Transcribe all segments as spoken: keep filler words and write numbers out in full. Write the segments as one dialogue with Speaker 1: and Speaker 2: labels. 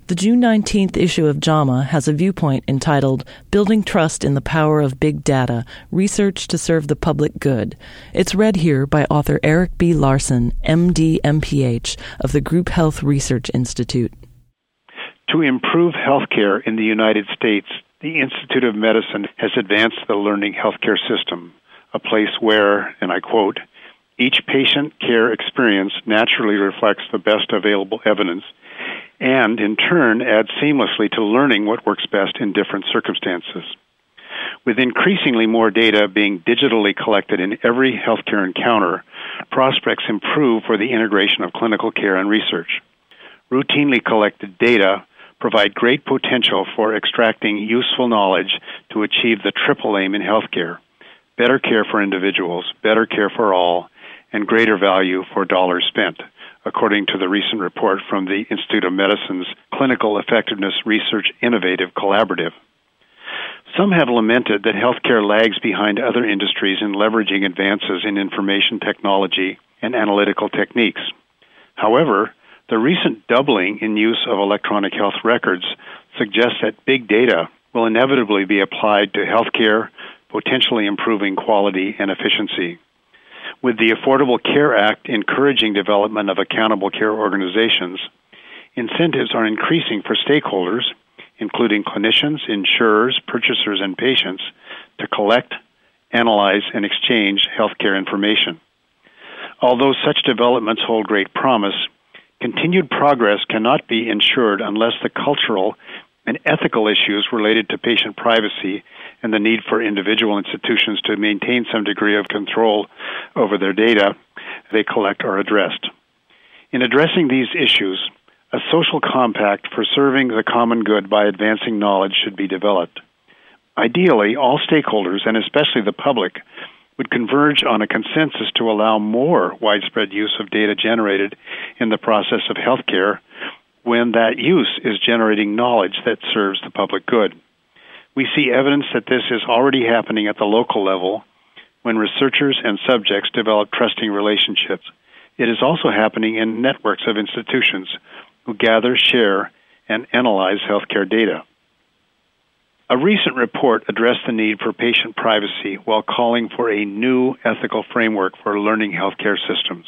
Speaker 1: The June nineteenth issue of JAMA has a viewpoint entitled Building Trust in the Power of Big Data, Research to Serve the Public Good. It's read here by author Eric B. Larson, M D, M P H, of the Group Health Research Institute.
Speaker 2: To improve healthcare in the United States, the Institute of Medicine has advanced the learning healthcare system, a place where, and I quote, each patient care experience naturally reflects the best available evidence and, in turn, adds seamlessly to learning what works best in different circumstances. With increasingly more data being digitally collected in every healthcare encounter, prospects improve for the integration of clinical care and research. Routinely collected data provide great potential for extracting useful knowledge to achieve the triple aim in healthcare: better care for individuals, better care for all, and greater value for dollars spent, according to the recent report from the Institute of Medicine's Clinical Effectiveness Research Innovative Collaborative. Some have lamented that healthcare lags behind other industries in leveraging advances in information technology and analytical techniques. However, the recent doubling in use of electronic health records suggests that big data will inevitably be applied to healthcare, potentially improving quality and efficiency. With the Affordable Care Act encouraging development of accountable care organizations, incentives are increasing for stakeholders, including clinicians, insurers, purchasers, and patients, to collect, analyze, and exchange healthcare information. Although such developments hold great promise, continued progress cannot be ensured unless the cultural and ethical issues related to patient privacy and the need for individual institutions to maintain some degree of control over their data they collect are addressed. In addressing these issues, a social compact for serving the common good by advancing knowledge should be developed. Ideally, all stakeholders, and especially the public, would converge on a consensus to allow more widespread use of data generated in the process of healthcare when that use is generating knowledge that serves the public good. We see evidence that this is already happening at the local level when researchers and subjects develop trusting relationships. It is also happening in networks of institutions who gather, share, and analyze healthcare data. A recent report addressed the need for patient privacy while calling for a new ethical framework for learning healthcare systems.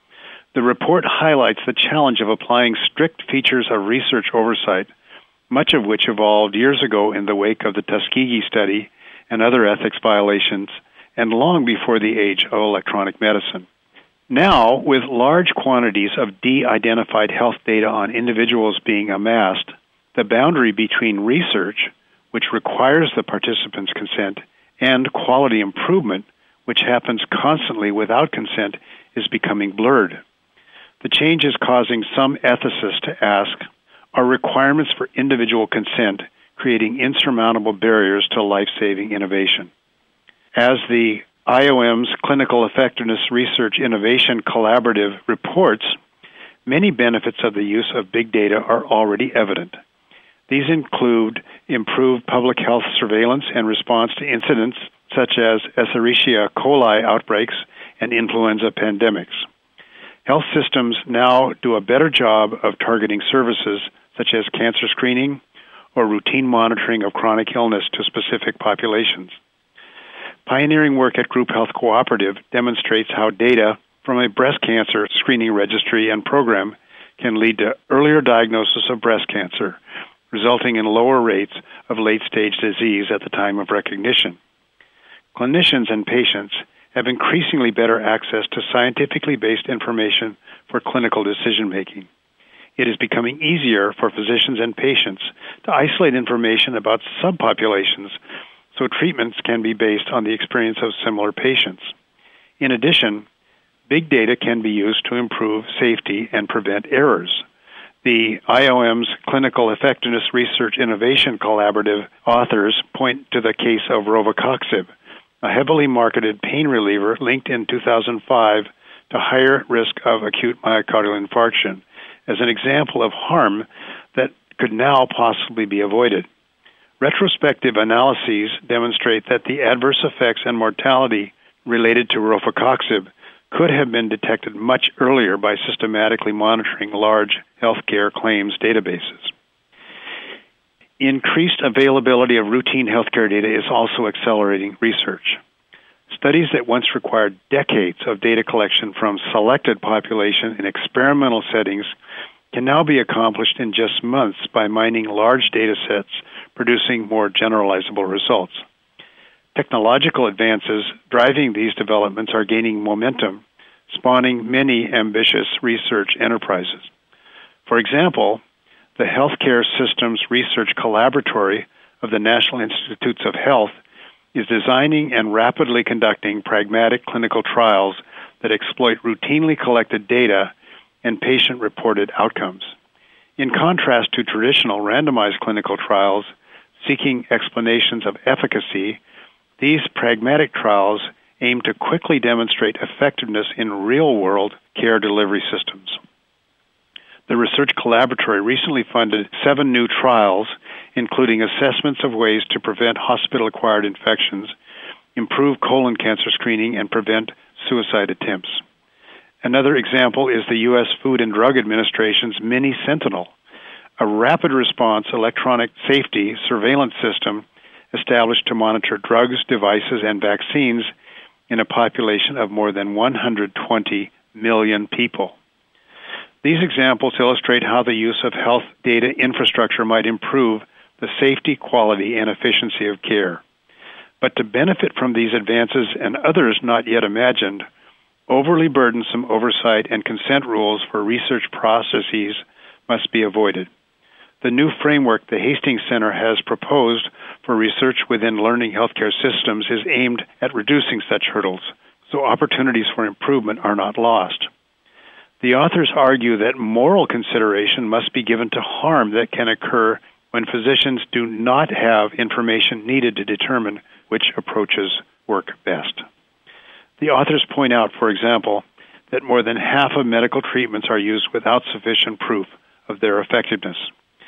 Speaker 2: The report highlights the challenge of applying strict features of research oversight, much of which evolved years ago in the wake of the Tuskegee study and other ethics violations, and long before the age of electronic medicine. Now, with large quantities of de-identified health data on individuals being amassed, the boundary between research, which requires the participants' consent, and quality improvement, which happens constantly without consent, is becoming blurred. The change is causing some ethicists to ask, are requirements for individual consent creating insurmountable barriers to life-saving innovation? As the I O M's Clinical Effectiveness Research Innovation Collaborative reports, many benefits of the use of big data are already evident. These include improved public health surveillance and response to incidents such as Escherichia coli outbreaks and influenza pandemics. Health systems now do a better job of targeting services such as cancer screening or routine monitoring of chronic illness to specific populations. Pioneering work at Group Health Cooperative demonstrates how data from a breast cancer screening registry and program can lead to earlier diagnosis of breast cancer, resulting in lower rates of late-stage disease at the time of recognition. Clinicians and patients have increasingly better access to scientifically based information for clinical decision-making. It is becoming easier for physicians and patients to isolate information about subpopulations so treatments can be based on the experience of similar patients. In addition, big data can be used to improve safety and prevent errors. The I O M's Clinical Effectiveness Research Innovation Collaborative authors point to the case of Rovacoxib, a heavily marketed pain reliever linked in two thousand five to higher risk of acute myocardial infarction, as an example of harm that could now possibly be avoided. Retrospective analyses demonstrate that the adverse effects and mortality related to Rovacoxib could have been detected much earlier by systematically monitoring large healthcare claims databases. Increased availability of routine healthcare data is also accelerating research. Studies that once required decades of data collection from selected population in experimental settings can now be accomplished in just months by mining large data sets, producing more generalizable results. Technological advances driving these developments are gaining momentum, spawning many ambitious research enterprises. For example, the Healthcare Systems Research Collaboratory of the National Institutes of Health is designing and rapidly conducting pragmatic clinical trials that exploit routinely collected data and patient-reported outcomes. In contrast to traditional randomized clinical trials seeking explanations of efficacy, these pragmatic trials aim to quickly demonstrate effectiveness in real-world care delivery systems. The Research Collaboratory recently funded seven new trials, including assessments of ways to prevent hospital-acquired infections, improve colon cancer screening, and prevent suicide attempts. Another example is the U S Food and Drug Administration's Mini Sentinel, a rapid response electronic safety surveillance system established to monitor drugs, devices, and vaccines in a population of more than one hundred twenty million people. These examples illustrate how the use of health data infrastructure might improve the safety, quality, and efficiency of care. But to benefit from these advances and others not yet imagined, overly burdensome oversight and consent rules for research processes must be avoided. The new framework the Hastings Center has proposed for research within learning healthcare systems is aimed at reducing such hurdles, so opportunities for improvement are not lost. The authors argue that moral consideration must be given to harm that can occur when physicians do not have information needed to determine which approaches work best. The authors point out, for example, that more than half of medical treatments are used without sufficient proof of their effectiveness.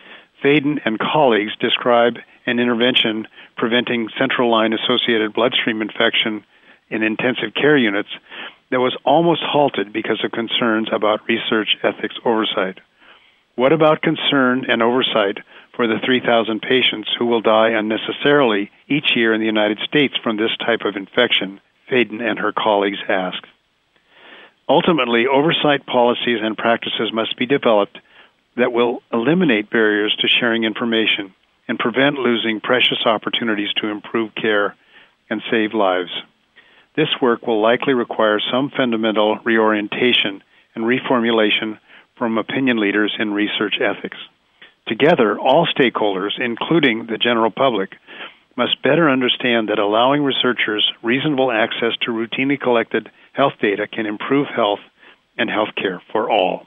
Speaker 2: Faden and colleagues describe an intervention preventing central line-associated bloodstream infection in intensive care units that was almost halted because of concerns about research ethics oversight. What about concern and oversight for the three thousand patients who will die unnecessarily each year in the United States from this type of infection? Faden and her colleagues asked. Ultimately, oversight policies and practices must be developed that will eliminate barriers to sharing information and prevent losing precious opportunities to improve care and save lives. This work will likely require some fundamental reorientation and reformulation from opinion leaders in research ethics. Together, all stakeholders, including the general public, must better understand that allowing researchers reasonable access to routinely collected health data can improve health and health care for all.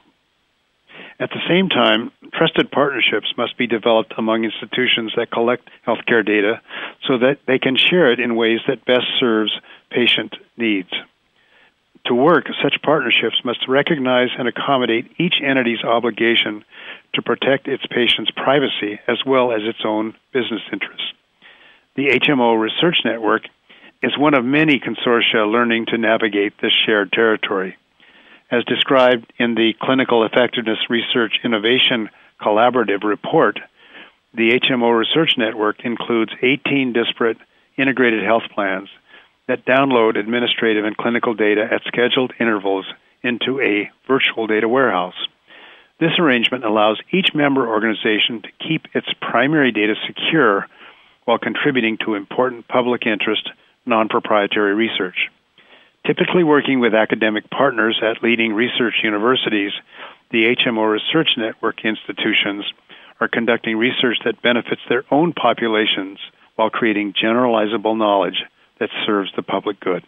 Speaker 2: At the same time, trusted partnerships must be developed among institutions that collect healthcare data so that they can share it in ways that best serves patient needs. To work, such partnerships must recognize and accommodate each entity's obligation to protect its patients' privacy as well as its own business interests. The H M O Research Network is one of many consortia learning to navigate this shared territory. As described in the Clinical Effectiveness Research Innovation Collaborative Report, the H M O Research Network includes eighteen disparate integrated health plans that download administrative and clinical data at scheduled intervals into a virtual data warehouse. This arrangement allows each member organization to keep its primary data secure while contributing to important public interest, non-proprietary research. Typically working with academic partners at leading research universities, the H M O Research Network institutions are conducting research that benefits their own populations while creating generalizable knowledge that serves the public good.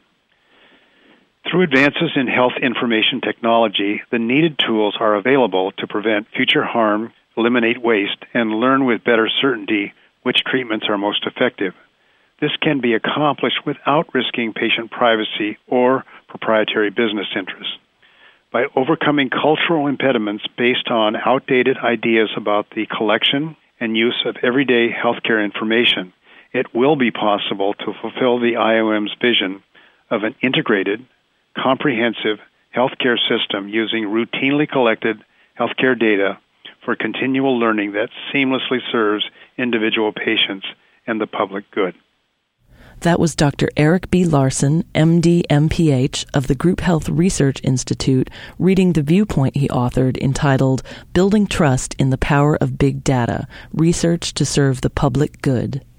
Speaker 2: Through advances in health information technology, the needed tools are available to prevent future harm, eliminate waste, and learn with better certainty which treatments are most effective. This can be accomplished without risking patient privacy or proprietary business interests. By overcoming cultural impediments based on outdated ideas about the collection and use of everyday healthcare information, it will be possible to fulfill the I O M's vision of an integrated, comprehensive healthcare system using routinely collected healthcare data for continual learning that seamlessly serves individual patients and the public good.
Speaker 1: That was Doctor Eric B. Larson, M D, M P H, of the Group Health Research Institute, reading the viewpoint he authored entitled Building Trust in the Power of Big Data, Research to Serve the Public Good.